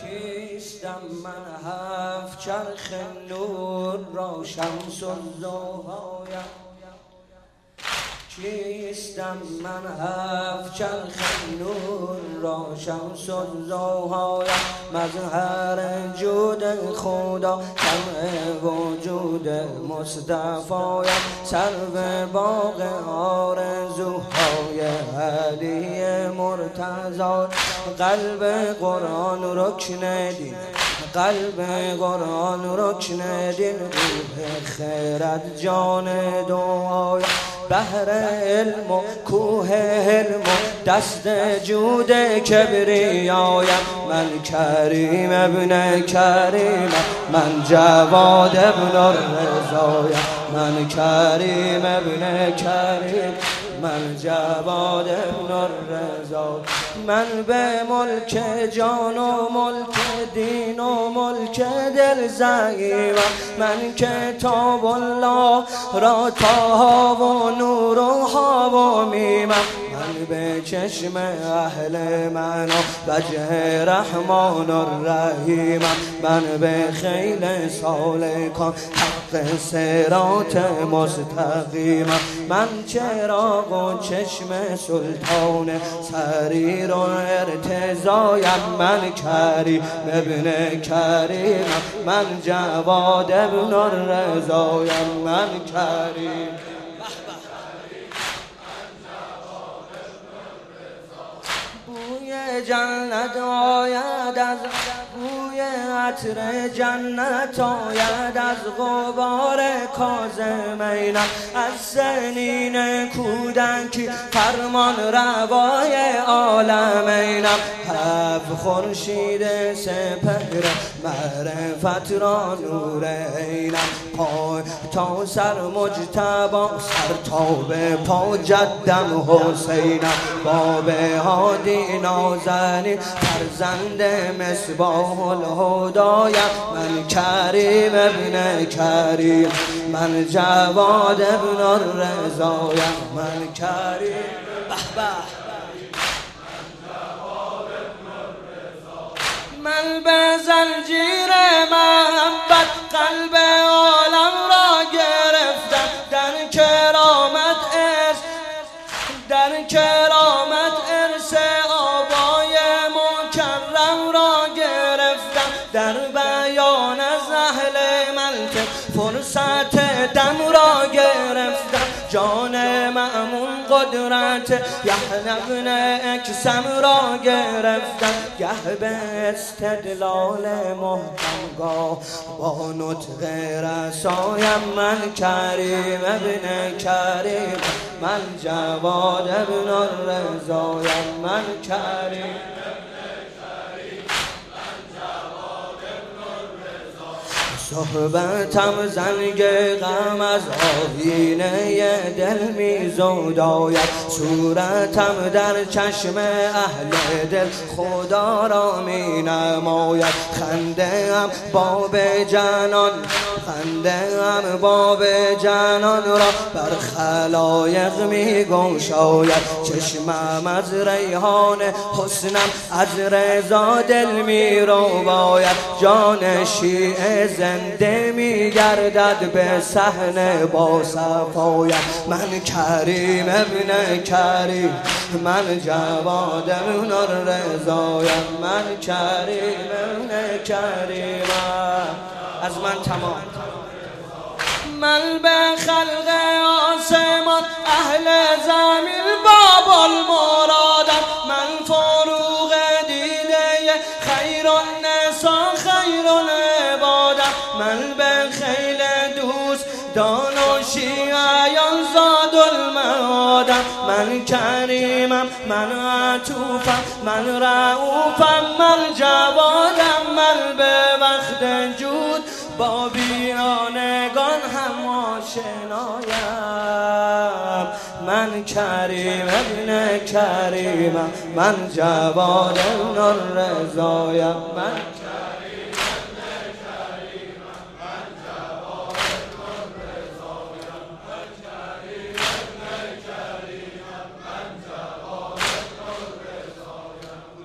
کیستم من هفت چرخ نور را شمس الضحایم کیستم من هفت چرخ نور را شمس الضحایم مظهر جود خدا شمع وجود مصطفایم سرو باغ آرزوهای علی مرتضی قلب قرآن رکن دین قلب قرآن رکن دین روح خیرت جان دعای بحر علم و کوه علم و دست جود کبریایم من کریم ابن کریم من جواد ابن الرضایم من کریم ابن کریم من جواد ابن الرضا من به ملک جان و ملک دین و ملک دل زعیمم من کتاب الله را تاها و نور و ها و میمم من به چشم اهل معنا وجه رحمان الرحیمم من به خیل سالکان حق صراط مستقیمم من چراغ و چشم سلطان سریر و ارتضایم من کریم ابن کریمم من جواد ابن الرضایم من کریم بوی جنت آید از بوی عطر جنت آید از غبار کاظمینم از سنین کودکی فرمان روای عالمینم هفت خورشید سپهر معرفت را نور عینم پای تا سر مجتبی سر تا به پا جدم حسینم باب هادی نازنین فرزند مصباح الهدایم من کریم ابن کریم من جواد ابن الرضایم من کریم به به من به زنجیر محبت قلب عالم را گرفتم در کرامت عشق در کرامت ارث آبای مکرم را گرفتم در بیان از اهل منطق فرصت دم را گرفتم جان مأمون قدرت یحیی بن اکثم را گرفتم گه به استدلال محکم گاه با نطق رسایم من کریم ابن کریم من جواد ابن الرضایم من کریم صحبتم زنگ غم از آیینه دل می زوداید صورتم در چشم اهل دل خدا را می نماید خنده ام باب جنان خنده ام باب جنان را بر خلایق می گشاید چشمم از ریحان حسنم از رضا دل می روباید جان شیعه زنده می گردد به صحنه با صفایم من کریم ابن کریم من جواد ابن الرضایم من کریم ابن کریم از من تمام من به خلق آسمان اهل زمین باب المرادم من فروغ دیده خیر النسا خیر العبادم من به خیل دوست دان و شیعیان زاد المعادم من کریمم من عطوفم من رعوفم من جوادم من به وقت جود با بیانگان هم آشنایم من کریم ابن کریمم من جواد ابن الرضایم من